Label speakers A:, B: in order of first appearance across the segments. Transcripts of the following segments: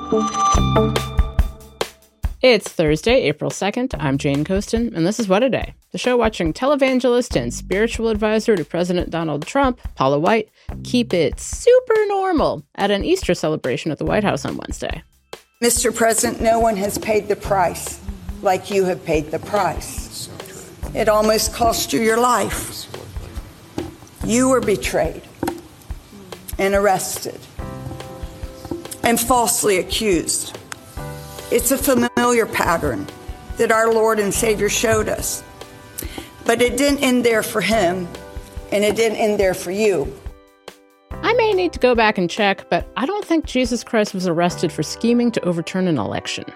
A: It's Thursday, April 2nd. I'm Jane Coaston, and this is What a Day, the show watching televangelist and spiritual advisor to President Donald Trump, Paula White, keep it super normal at an Easter celebration at the White House on Wednesday.
B: Mr. President, no one has paid the price like you have paid the price. It almost cost you your life. You were betrayed and arrested and falsely accused. It's a familiar pattern that our Lord and Savior showed us. But it didn't end there for him, and it didn't end there for you.
A: I may need to go back and check, but I don't think Jesus Christ was arrested for scheming to overturn an election.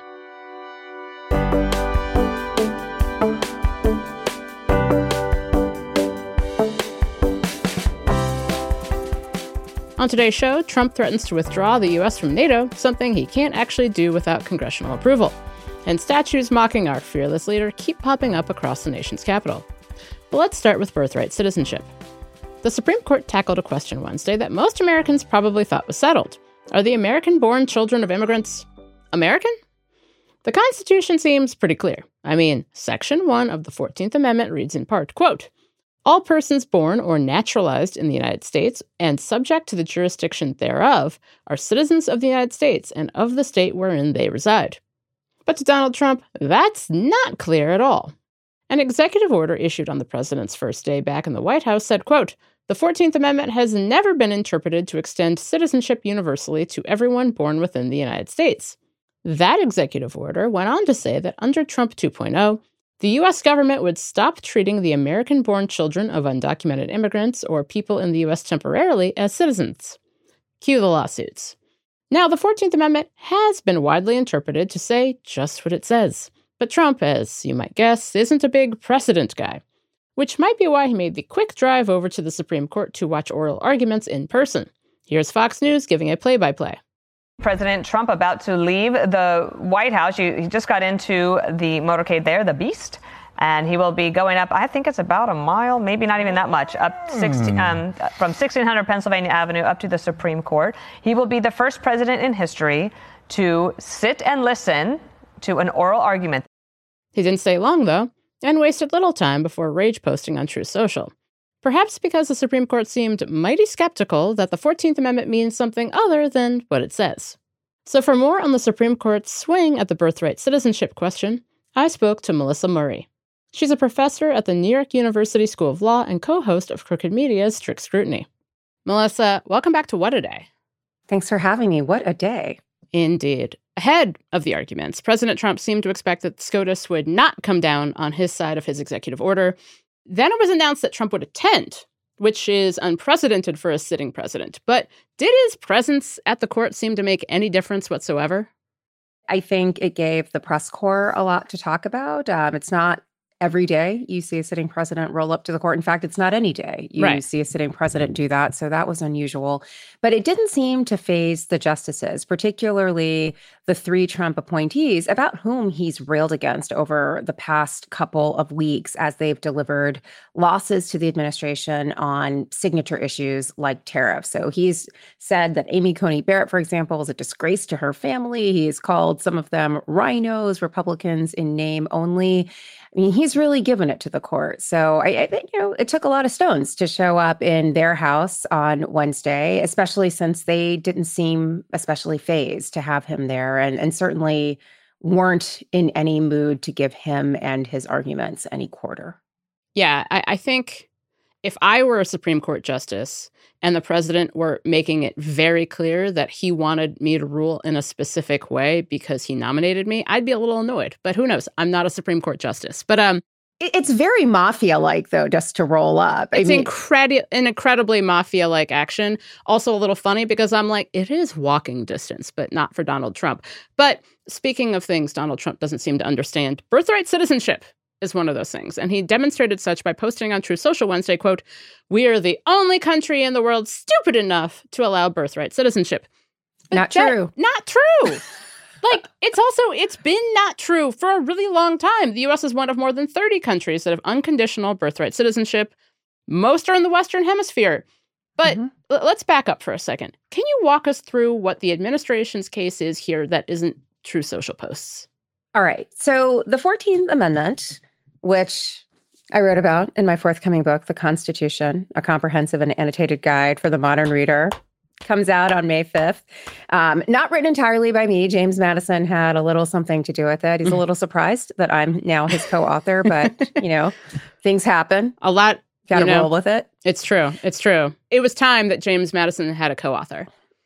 A: On today's show, Trump threatens to withdraw the U.S. from NATO, something he can't actually do without congressional approval. And statues mocking our fearless leader keep popping up across the nation's capital. But let's start with birthright citizenship. The Supreme Court tackled a question Wednesday that most Americans probably thought was settled. Are the American-born children of immigrants American? The Constitution seems pretty clear. I mean, Section 1 of the 14th Amendment reads in part, quote, "All persons born or naturalized in the United States and subject to the jurisdiction thereof are citizens of the United States and of the state wherein they reside." But to Donald Trump, that's not clear at all. An executive order issued on the president's first day back in the White House said, quote, "The 14th Amendment has never been interpreted to extend citizenship universally to everyone born within the United States." That executive order went on to say that under Trump 2.0, the U.S. government would stop treating the American-born children of undocumented immigrants or people in the U.S. temporarily as citizens. Cue the lawsuits. Now, the 14th Amendment has been widely interpreted to say just what it says. But Trump, as you might guess, isn't a big precedent guy, which might be why he made the quick drive over to the Supreme Court to watch oral arguments in person. Here's Fox News giving a play-by-play.
C: President Trump about to leave the White House. He just got into the motorcade there, the Beast, and he will be going up, I think it's about a mile, maybe not even that much, up from 1600 Pennsylvania Avenue up to the Supreme Court. He will be the first president in history to sit and listen to an oral argument.
A: He didn't stay long, though, and wasted little time before rage posting on Truth Social. Perhaps because the Supreme Court seemed mighty skeptical that the 14th Amendment means something other than what it says. So for more on the Supreme Court's swing at the birthright citizenship question, I spoke to Melissa Murray. She's a professor at the New York University School of Law and co-host of Crooked Media's Strict Scrutiny. Melissa, welcome back to What a Day.
D: Thanks for having me. What a day.
A: Indeed. Ahead of the arguments, President Trump seemed to expect that SCOTUS would not come down on his side of his executive order. Then it was announced that Trump would attend, which is unprecedented for a sitting president. But did his presence at the court seem to make any difference whatsoever?
D: I think it gave the press corps a lot to talk about. It's not every day you see a sitting president roll up to the court. In fact, it's not any day you see a sitting president do that. So that was unusual. But it didn't seem to faze the justices, particularly the three Trump appointees, about whom he's railed against over the past couple of weeks as they've delivered losses to the administration on signature issues like tariffs. So he's said that Amy Coney Barrett, for example, is a disgrace to her family. He's called some of them rhinos, Republicans in name only. I mean, he's really given it to the court. So I think, it took a lot of stones to show up in their house on Wednesday, especially since they didn't seem especially fazed to have him there and certainly weren't in any mood to give him and his arguments any quarter.
A: Yeah, I think if I were a Supreme Court justice and the president were making it very clear that he wanted me to rule in a specific way because he nominated me, I'd be a little annoyed. But who knows? I'm not a Supreme Court justice. But
D: it's very mafia-like, though, just to roll up.
A: It's an incredibly mafia-like action. Also a little funny because I'm like, it is walking distance, but not for Donald Trump. But speaking of things Donald Trump doesn't seem to understand, birthright citizenship is one of those things. And he demonstrated such by posting on Truth Social Wednesday, quote, "We are the only country in the world stupid enough to allow birthright citizenship."
D: Not true.
A: Not true. It's been not true for a really long time. The U.S. is one of more than 30 countries that have unconditional birthright citizenship. Most are in the Western Hemisphere. But let's back up for a second. Can you walk us through what the administration's case is here that isn't Truth Social posts?
D: All right. So the 14th Amendment, which I wrote about in my forthcoming book, The Constitution, a comprehensive and annotated guide for the modern reader, comes out on May 5th. Not written entirely by me. James Madison had a little something to do with it. He's a little surprised that I'm now his co-author, but, things happen.
A: A lot.
D: Got to roll with it.
A: It's true. It's true. It was time that James Madison had a co-author.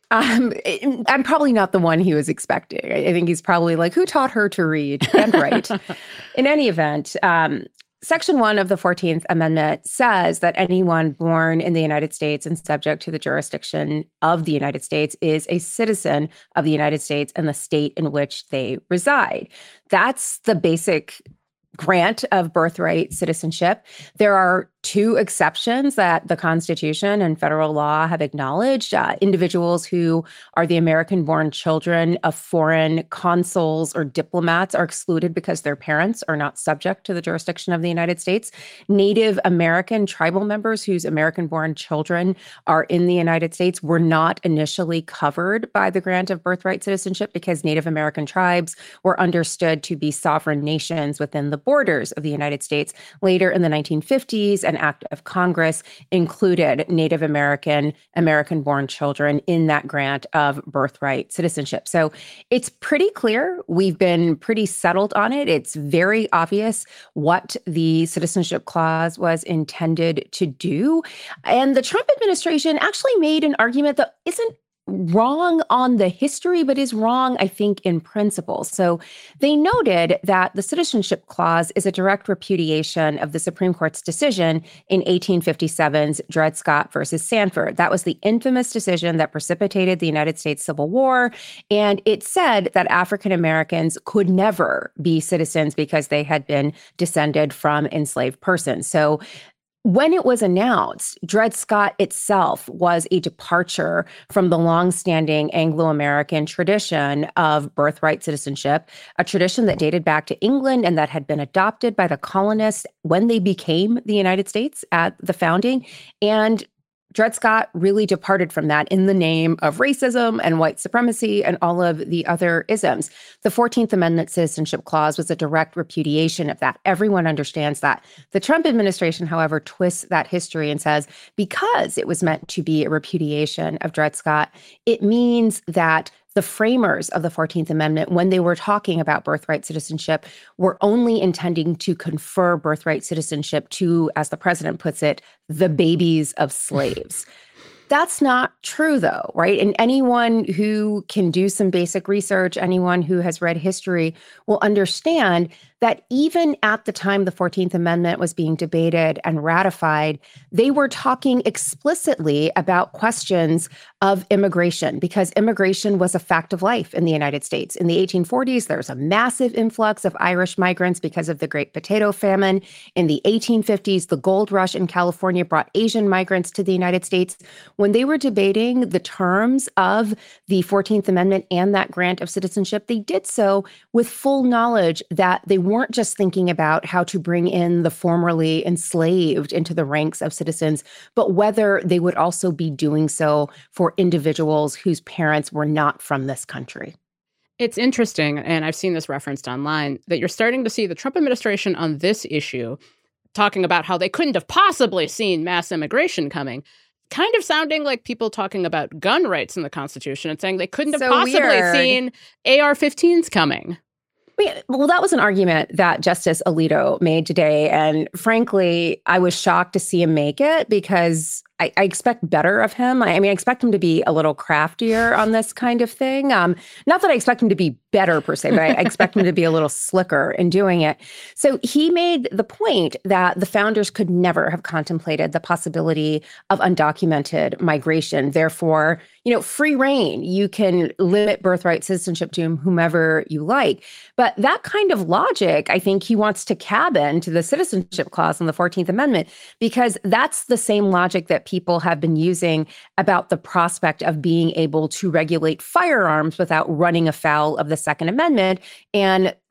D: I'm probably not the one he was expecting. I think he's probably like, who taught her to read and write? In any event, Section 1 of the 14th Amendment says that anyone born in the United States and subject to the jurisdiction of the United States is a citizen of the United States and the state in which they reside. That's the basic grant of birthright citizenship. There are two exceptions that the Constitution and federal law have acknowledged. Individuals who are the American-born children of foreign consuls or diplomats are excluded because their parents are not subject to the jurisdiction of the United States. Native American tribal members whose American-born children are in the United States were not initially covered by the grant of birthright citizenship because Native American tribes were understood to be sovereign nations within the borders of the United States. Later in the 1950s, an act of Congress included Native American, American-born children in that grant of birthright citizenship. So it's pretty clear. We've been pretty settled on it. It's very obvious what the Citizenship Clause was intended to do. And the Trump administration actually made an argument that isn't wrong on the history, but is wrong, I think, in principle. So they noted that the Citizenship Clause is a direct repudiation of the Supreme Court's decision in 1857's Dred Scott versus Sandford. That was the infamous decision that precipitated the United States Civil War. And it said that African Americans could never be citizens because they had been descended from enslaved persons. So when it was announced, Dred Scott itself was a departure from the longstanding Anglo-American tradition of birthright citizenship, a tradition that dated back to England and that had been adopted by the colonists when they became the United States at the founding. And Dred Scott really departed from that in the name of racism and white supremacy and all of the other isms. The 14th Amendment Citizenship Clause was a direct repudiation of that. Everyone understands that. The Trump administration, however, twists that history and says, because it was meant to be a repudiation of Dred Scott, it means that the framers of the 14th Amendment, when they were talking about birthright citizenship, were only intending to confer birthright citizenship to, as the president puts it, the babies of slaves. That's not true, though, right? And anyone who can do some basic research, anyone who has read history will understand that even at the time the 14th Amendment was being debated and ratified, they were talking explicitly about questions of immigration because immigration was a fact of life in the United States. In the 1840s, there was a massive influx of Irish migrants because of the Great Potato Famine. In the 1850s, the gold rush in California brought Asian migrants to the United States. When they were debating the terms of the 14th Amendment and that grant of citizenship, they did so with full knowledge that they weren't just thinking about how to bring in the formerly enslaved into the ranks of citizens, but whether they would also be doing so for individuals whose parents were not from this country.
A: It's interesting, and I've seen this referenced online, that you're starting to see the Trump administration on this issue talking about how they couldn't have possibly seen mass immigration coming, kind of sounding like people talking about gun rights in the Constitution and saying they couldn't have possibly seen AR-15s coming.
D: Well, that was an argument that Justice Alito made today. And frankly, I was shocked to see him make it because I expect better of him. I expect him to be a little craftier on this kind of thing. Not that I expect him to be better per se, but I expect him to be a little slicker in doing it. So he made the point that the founders could never have contemplated the possibility of undocumented migration. Therefore, free reign. You can limit birthright citizenship to whomever you like. But that kind of logic, I think he wants to cabin to the Citizenship Clause in the 14th Amendment, because that's the same logic that people have been using about the prospect of being able to regulate firearms without running afoul of the Second Amendment. And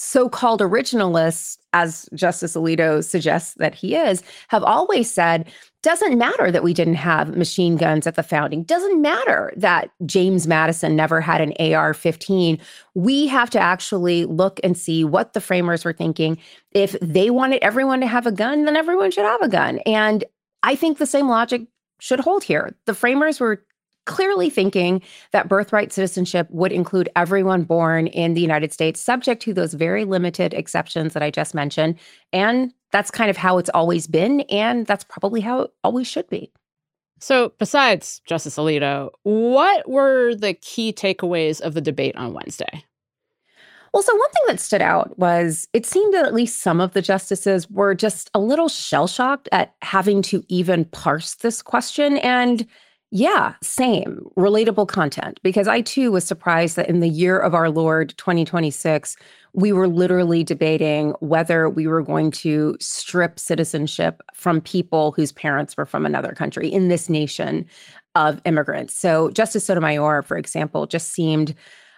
D: so-called originalists, as Justice Alito suggests that he is, have always said, doesn't matter that we didn't have machine guns at the founding. Doesn't matter that James Madison never had an AR-15. We have to actually look and see what the framers were thinking. If they wanted everyone to have a gun, then everyone should have a gun. And I think the same logic should hold here. The framers were clearly thinking that birthright citizenship would include everyone born in the United States, subject to those very limited exceptions that I just mentioned. And that's kind of how it's always been, and that's probably how it always should be.
A: So besides Justice Alito, what were the key takeaways of the debate on Wednesday?
D: Well, so one thing that stood out was it seemed that at least some of the justices were just a little shell-shocked at having to even parse this question. And yeah, same, relatable content, because I too was surprised that in the year of our Lord 2026, we were literally debating whether we were going to strip citizenship from people whose parents were from another country in this nation of immigrants. So Justice Sotomayor, for example, just seemed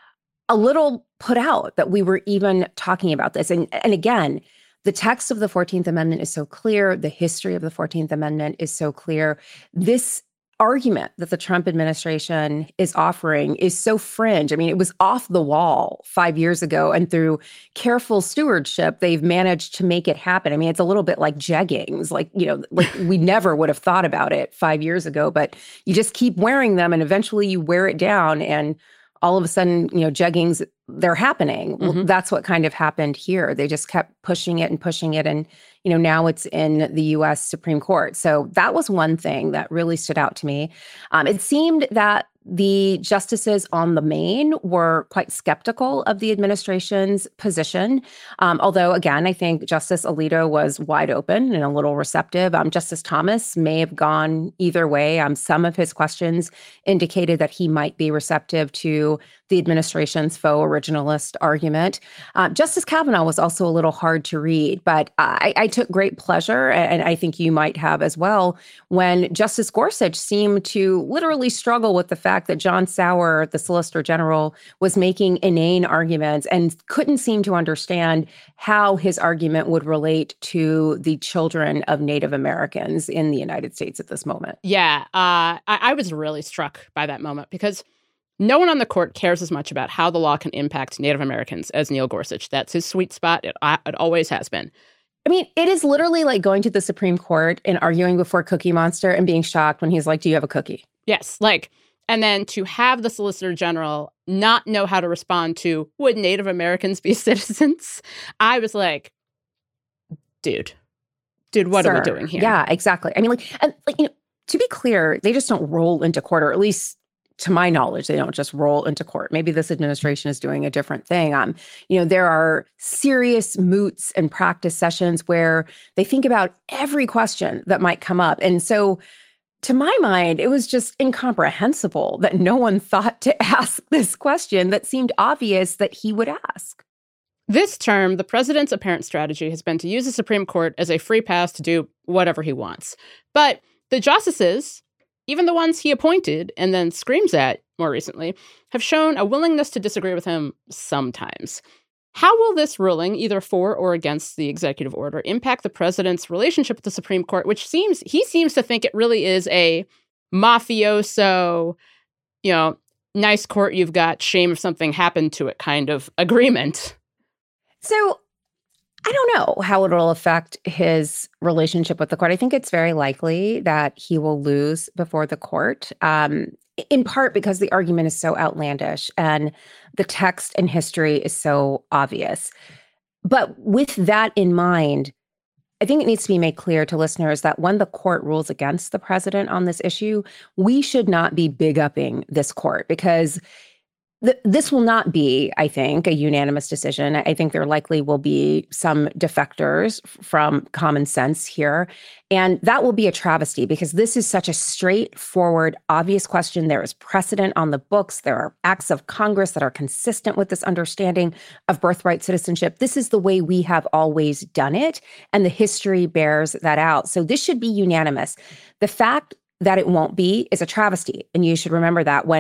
D: a little put out that we were even talking about this. And again, the text of the 14th Amendment is so clear. The history of the 14th Amendment is so clear. This argument that the Trump administration is offering is so fringe. I mean, it was off the wall 5 years ago, and through careful stewardship, they've managed to make it happen. I mean, it's a little bit like jeggings, like we never would have thought about it 5 years ago, but you just keep wearing them and eventually you wear it down and all of a sudden, jeggings, they're happening.
A: Mm-hmm.
D: Well, that's what kind of happened here. They just kept pushing it. And, now it's in the U.S. Supreme Court. So that was one thing that really stood out to me. It seemed that the justices on the main were quite skeptical of the administration's position. Although, again, I think Justice Alito was wide open and a little receptive. Justice Thomas may have gone either way. Some of his questions indicated that he might be receptive to the administration's faux originalist argument. Justice Kavanaugh was also a little hard to read, but I took great pleasure, and I think you might have as well, when Justice Gorsuch seemed to literally struggle with the fact that John Sauer, the Solicitor General, was making inane arguments and couldn't seem to understand how his argument would relate to the children of Native Americans in the United States at this moment.
A: Yeah, I was really struck by that moment because no one on the court cares as much about how the law can impact Native Americans as Neil Gorsuch. That's his sweet spot. It always has been.
D: I mean, it is literally like going to the Supreme Court and arguing before Cookie Monster and being shocked when he's like, do you have a cookie?
A: Yes, and then to have the Solicitor General not know how to respond to, would Native Americans be citizens? I was like, dude, what are we doing here?
D: Yeah, exactly. I mean, to be clear, they just don't roll into court, or at least to my knowledge, they don't just roll into court. Maybe this administration is doing a different thing. There are serious moots and practice sessions where they think about every question that might come up. And so to my mind, it was just incomprehensible that no one thought to ask this question that seemed obvious that he would ask.
A: This term, the president's apparent strategy has been to use the Supreme Court as a free pass to do whatever he wants. But the justices, even the ones he appointed and then screams at more recently, have shown a willingness to disagree with him sometimes. How will this ruling, either for or against the executive order, impact the president's relationship with the Supreme Court, which he seems to think it really is a mafioso, nice court you've got, shame if something happened to it kind of agreement?
D: So I don't know how it'll affect his relationship with the court. I think it's very likely that he will lose before the court, in part because the argument is so outlandish and the text and history is so obvious. But with that in mind, I think it needs to be made clear to listeners that when the court rules against the president on this issue, we should not be big-upping this court, because this will not be, I think, a unanimous decision. I think there likely will be some defectors from common sense here. And that will be a travesty, because this is such a straightforward, obvious question. There is precedent on the books. There are acts of Congress that are consistent with this understanding of birthright citizenship. This is the way we have always done it, and the history bears that out. So this should be unanimous. The fact that it won't be is a travesty. And you should remember that when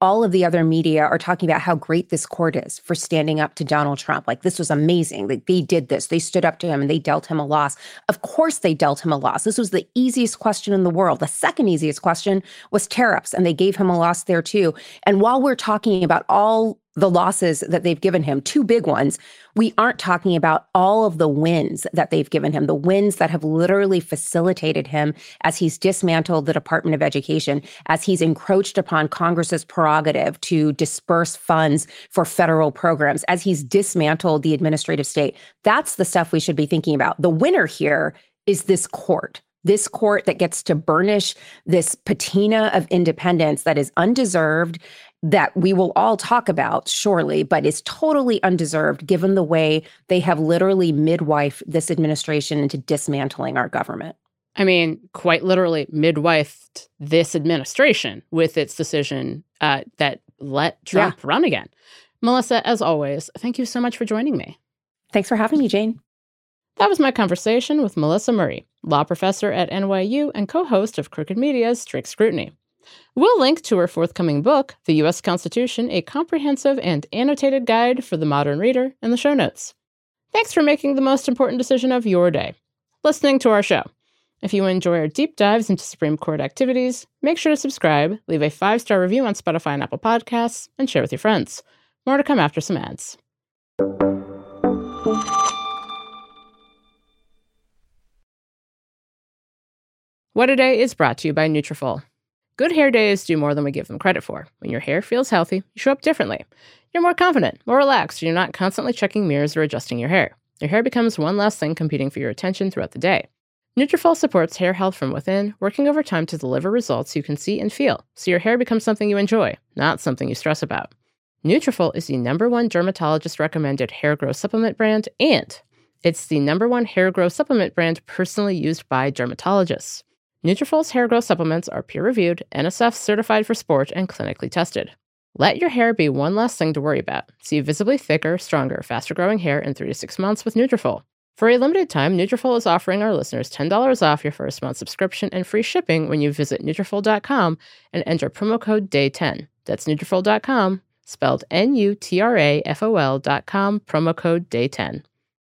D: all of the other media are talking about how great this court is for standing up to Donald Trump. Like, this was amazing. Like, they did this. They stood up to him and they dealt him a loss. Of course they dealt him a loss. This was the easiest question in the world. The second easiest question was tariffs, and they gave him a loss there too. And while we're talking about all the losses that they've given him, two big ones, we aren't talking about all of the wins that they've given him, the wins that have literally facilitated him as he's dismantled the Department of Education, as he's encroached upon Congress's prerogative to disperse funds for federal programs, as he's dismantled the administrative state. That's the stuff we should be thinking about. The winner here is this court that gets to burnish this patina of independence that is undeserved, that we will all talk about, surely, but is totally undeserved given the way they have literally midwifed this administration into dismantling our government.
A: I mean, quite literally midwifed this administration with its decision that let Trump run again. Melissa, as always, thank you so much for joining me.
D: Thanks for having me, Jane.
A: That was my conversation with Melissa Murray, law professor at NYU and co-host of Crooked Media's Strict Scrutiny. We'll link to her forthcoming book, The U.S. Constitution, a comprehensive and annotated guide for the modern reader, in the show notes. Thanks for making the most important decision of your day, listening to our show. If you enjoy our deep dives into Supreme Court activities, make sure to subscribe, leave a 5-star review on Spotify and Apple Podcasts, and share with your friends. More to come after some ads. What a Day is brought to you by Nutrafol. Good hair days do more than we give them credit for. When your hair feels healthy, you show up differently. You're more confident, more relaxed, and you're not constantly checking mirrors or adjusting your hair. Your hair becomes one less thing competing for your attention throughout the day. Nutrafol supports hair health from within, working over time to deliver results you can see and feel, so your hair becomes something you enjoy, not something you stress about. Nutrafol is the #1 dermatologist-recommended hair growth supplement brand, and it's the #1 hair growth supplement brand personally used by dermatologists. Nutrafol's hair growth supplements are peer-reviewed, NSF certified for sport, and clinically tested. Let your hair be one less thing to worry about. See visibly thicker, stronger, faster-growing hair in 3 to 6 months with Nutrafol. For a limited time, Nutrafol is offering our listeners $10 off your first month subscription and free shipping when you visit Nutrafol.com and enter promo code DAY10. That's Nutrafol.com, spelled Nutrafol.com, promo code DAY10.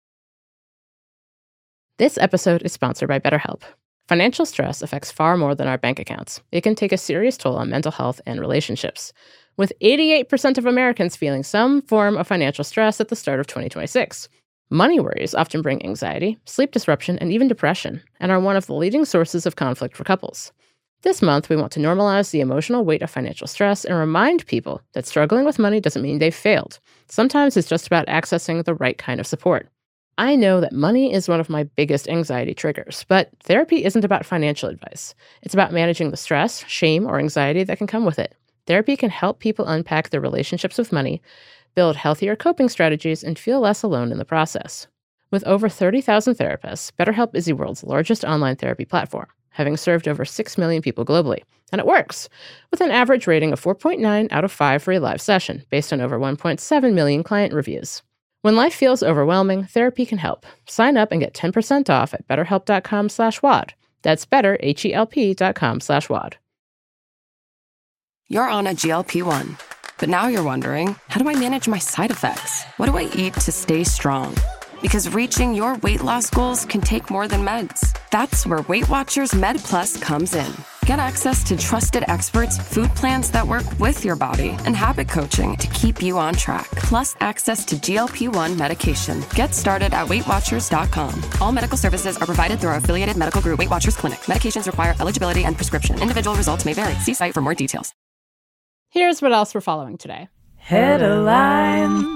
A: This episode is sponsored by BetterHelp. Financial stress affects far more than our bank accounts. It can take a serious toll on mental health and relationships, with 88% of Americans feeling some form of financial stress at the start of 2026. Money worries often bring anxiety, sleep disruption, and even depression, and are one of the leading sources of conflict for couples. This month, we want to normalize the emotional weight of financial stress and remind people that struggling with money doesn't mean they've failed. Sometimes it's just about accessing the right kind of support. I know that money is one of my biggest anxiety triggers, but therapy isn't about financial advice. It's about managing the stress, shame, or anxiety that can come with it. Therapy can help people unpack their relationships with money, build healthier coping strategies, and feel less alone in the process. With over 30,000 therapists, BetterHelp is the world's largest online therapy platform, having served over 6 million people globally. And it works, with an average rating of 4.9 out of 5 for a live session, based on over 1.7 million client reviews. When life feels overwhelming, therapy can help. Sign up and get 10% off at betterhelp.com/WAD. That's betterhelp.com/WAD.
E: You're on a GLP-1, but now you're wondering, how do I manage my side effects? What do I eat to stay strong? Because reaching your weight loss goals can take more than meds. That's where Weight Watchers Med Plus comes in. Get access to trusted experts, food plans that work with your body, and habit coaching to keep you on track. Plus access to GLP-1 medication. Get started at WeightWatchers.com. All medical services are provided through our affiliated medical group, Weight Watchers Clinic. Medications require eligibility and prescription. Individual results may vary. See site for more details.
A: Here's what else we're following today.
F: Headlines.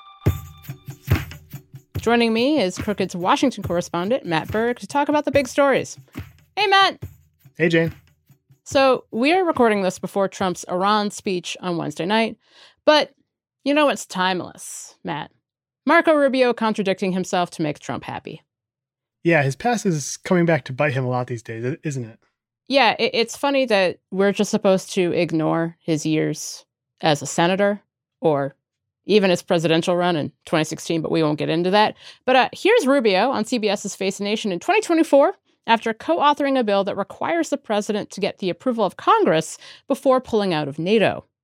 A: Joining me is Crooked's Washington correspondent, Matt Berg, to talk about the big stories. Hey, Matt.
F: Hey, Jane.
A: So we are recording this before Trump's Iran speech on Wednesday night, but you know it's timeless, Matt. Marco Rubio contradicting himself to make Trump happy.
F: Yeah, his past is coming back to bite him a lot these days, isn't it?
A: Yeah, it's funny that we're just supposed to ignore his years as a senator or even his presidential run in 2016, but we won't get into that. But here's Rubio on CBS's Face the Nation in 2024 after co-authoring a bill that requires the president to get the approval of Congress before pulling out of NATO.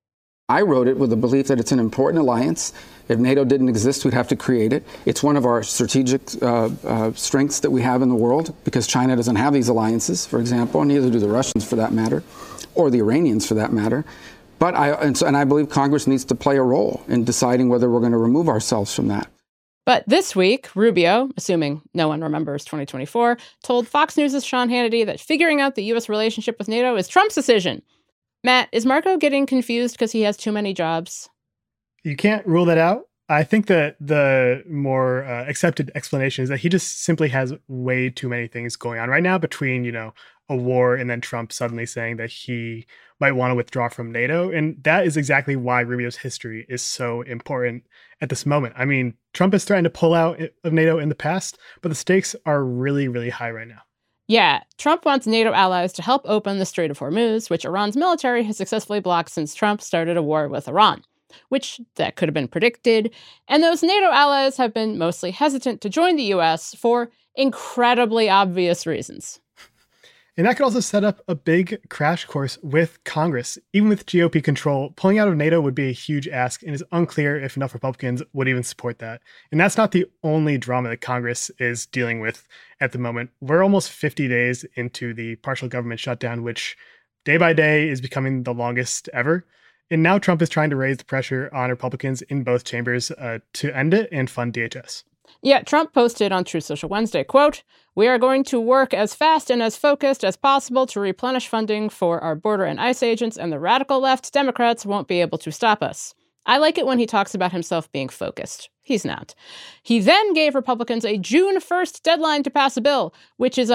G: I wrote it with the belief that it's an important alliance. If NATO didn't exist, we'd have to create it. It's one of our strategic strengths that we have in the world, because China doesn't have these alliances, for example, and neither do the Russians for that matter, or the Iranians for that matter. But I believe Congress needs to play a role in deciding whether we're going to remove ourselves from that.
A: But this week, Rubio, assuming no one remembers 2024, told Fox News' Sean Hannity that figuring out the U.S. relationship with NATO is Trump's decision. Matt, is Marco getting confused because he has too many jobs?
F: You can't rule that out. I think that the more accepted explanation is that he just simply has way too many things going on right now between, a war and then Trump suddenly saying that he might want to withdraw from NATO. And that is exactly why Rubio's history is so important at this moment. I mean, Trump has threatened to pull out of NATO in the past, but the stakes are really, really high right now.
A: Yeah, Trump wants NATO allies to help open the Strait of Hormuz, which Iran's military has successfully blocked since Trump started a war with Iran, which that could have been predicted. And those NATO allies have been mostly hesitant to join the U.S. for incredibly obvious reasons.
F: And that could also set up a big crash course with Congress. Even with GOP control, pulling out of NATO would be a huge ask, and it's unclear if enough Republicans would even support that. And that's not the only drama that Congress is dealing with at the moment. We're almost 50 days into the partial government shutdown, which day by day is becoming the longest ever. And now Trump is trying to raise the pressure on Republicans in both chambers to end it and fund DHS.
A: Yeah, Trump posted on Truth Social Wednesday, quote, "We are going to work as fast and as focused as possible to replenish funding for our border and ICE agents, and the radical left Democrats won't be able to stop us." I like it when he talks about himself being focused. He's not. He then gave Republicans a June 1st deadline to pass a bill, which is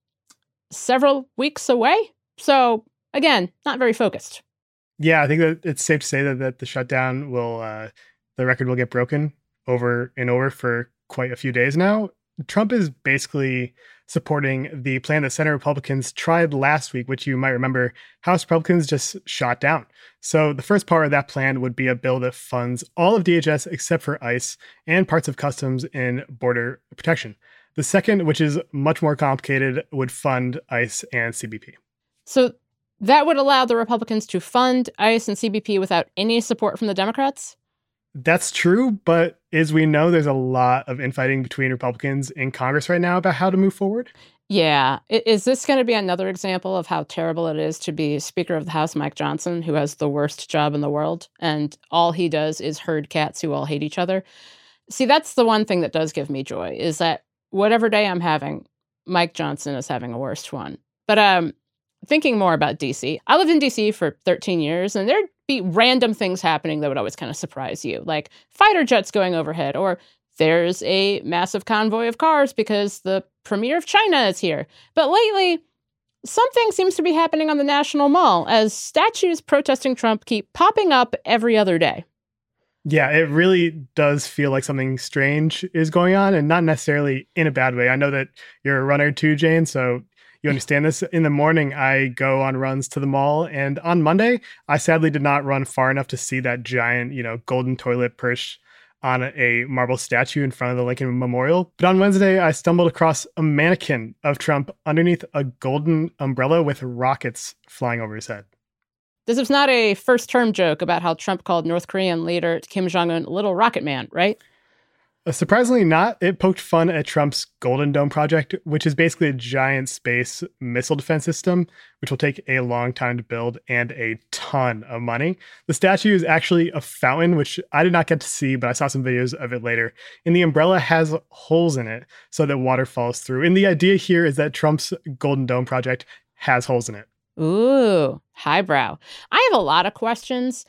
A: several weeks away. So, again, not very focused.
F: Yeah, I think that it's safe to say that the shutdown will, the record will get broken over and over for quite a few days now. Trump is basically supporting the plan that Senate Republicans tried last week, which you might remember House Republicans just shot down. So the first part of that plan would be a bill that funds all of DHS except for ICE and parts of Customs and Border Protection. The second, which is much more complicated, would fund ICE and CBP.
A: So that would allow the Republicans to fund ICE and CBP without any support from the Democrats?
F: That's true, but as we know, there's a lot of infighting between Republicans in Congress right now about how to move forward.
A: Yeah. Is this going to be another example of how terrible it is to be Speaker of the House Mike Johnson, who has the worst job in the world, and all he does is herd cats who all hate each other? See, that's the one thing that does give me joy, is that whatever day I'm having, Mike Johnson is having a worst one. But thinking more about D.C., I lived in D.C. for 13 years, and there'd be random things happening that would always kind of surprise you, like fighter jets going overhead, or there's a massive convoy of cars because the premier of China is here. But lately, something seems to be happening on the National Mall as statues protesting Trump keep popping up every other day.
F: Yeah, it really does feel like something strange is going on, and not necessarily in a bad way. I know that you're a runner too, Jane, so you understand this. In the morning, I go on runs to the mall, and on Monday, I sadly did not run far enough to see that giant, golden toilet perched on a marble statue in front of the Lincoln Memorial. But on Wednesday, I stumbled across a mannequin of Trump underneath a golden umbrella with rockets flying over his head.
A: This is not a first-term joke about how Trump called North Korean leader Kim Jong-un Little Rocket Man, right?
F: Surprisingly not. It poked fun at Trump's Golden Dome project, which is basically a giant space missile defense system, which will take a long time to build and a ton of money. The statue is actually a fountain, which I did not get to see, but I saw some videos of it later. And the umbrella has holes in it so that water falls through. And the idea here is that Trump's Golden Dome project has holes in it.
A: Ooh, highbrow. I have a lot of questions.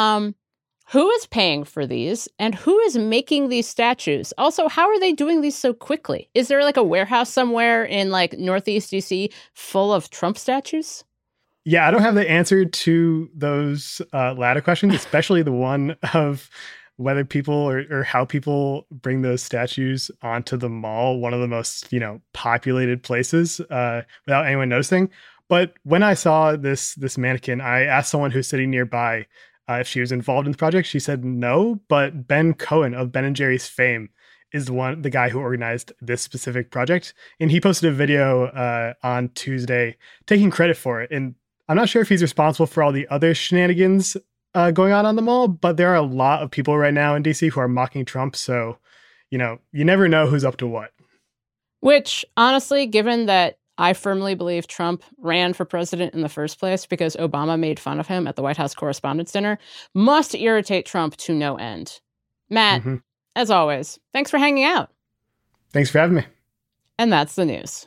A: Who is paying for these, and who is making these statues? Also, how are they doing these so quickly? Is there like a warehouse somewhere in like Northeast DC full of Trump statues?
F: Yeah, I don't have the answer to those latter questions, especially the one of whether people or how people bring those statues onto the mall, one of the most, populated places without anyone noticing. But when I saw this mannequin, I asked someone who's sitting nearby if she was involved in the project. She said no, but Ben Cohen of Ben & Jerry's fame is the guy who organized this specific project. And he posted a video on Tuesday taking credit for it. And I'm not sure if he's responsible for all the other shenanigans going on the mall, but there are a lot of people right now in DC who are mocking Trump. So, you never know who's up to what.
A: Which, honestly, given that I firmly believe Trump ran for president in the first place because Obama made fun of him at the White House Correspondents' Dinner, must irritate Trump to no end. Matt, as always, thanks for hanging out.
F: Thanks for having me.
A: And that's the news.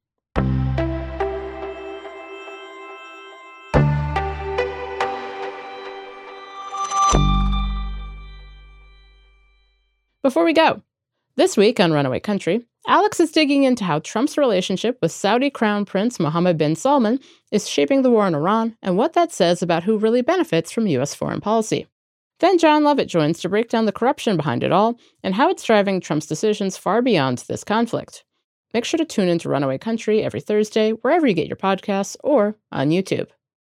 A: Before we go, this week on Runaway Country, Alex is digging into how Trump's relationship with Saudi Crown Prince Mohammed bin Salman is shaping the war in Iran and what that says about who really benefits from U.S. foreign policy. Then John Lovett joins to break down the corruption behind it all and how it's driving Trump's decisions far beyond this conflict. Make sure to tune into Runaway Country every Thursday, wherever you get your podcasts, or on YouTube.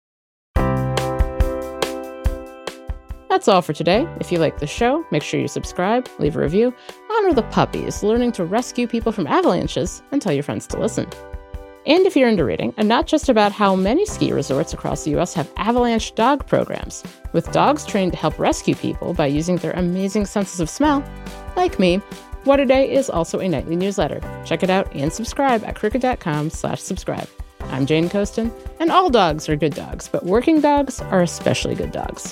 A: That's all for today. If you like the show, make sure you subscribe, leave a review, honor the puppies learning to rescue people from avalanches, and tell your friends to listen. And if you're into reading, and not just about how many ski resorts across the U.S. have avalanche dog programs, with dogs trained to help rescue people by using their amazing senses of smell, like me, What a Day is also a nightly newsletter. Check it out and subscribe at crooked.com/subscribe. I'm Jane Coaston, and all dogs are good dogs, but working dogs are especially good dogs.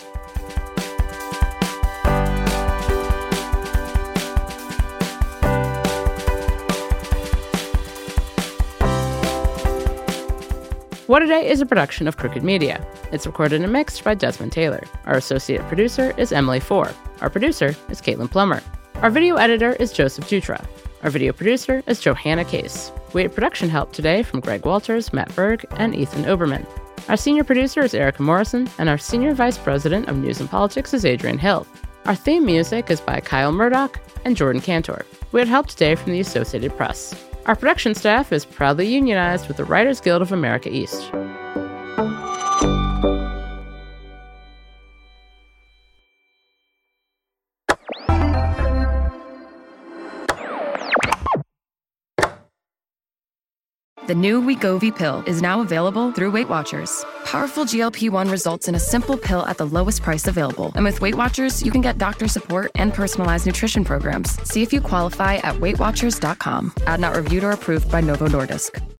A: What a Day is a production of Crooked Media. It's recorded and mixed by Desmond Taylor. Our associate producer is Emily Four. Our producer is Caitlin Plummer. Our video editor is Joseph Dutra. Our video producer is Johanna Case. We had production help today from Greg Walters, Matt Berg, and Ethan Oberman. Our senior producer is Erica Morrison, and our senior vice president of news and politics is Adrian Hill. Our theme music is by Kyle Murdoch and Jordan Cantor. We had help today from the Associated Press. Our production staff is proudly unionized with the Writers Guild of America East.
E: The new Wegovy pill is now available through Weight Watchers. Powerful GLP-1 results in a simple pill at the lowest price available. And with Weight Watchers, you can get doctor support and personalized nutrition programs. See if you qualify at WeightWatchers.com. Ad not reviewed or approved by Novo Nordisk.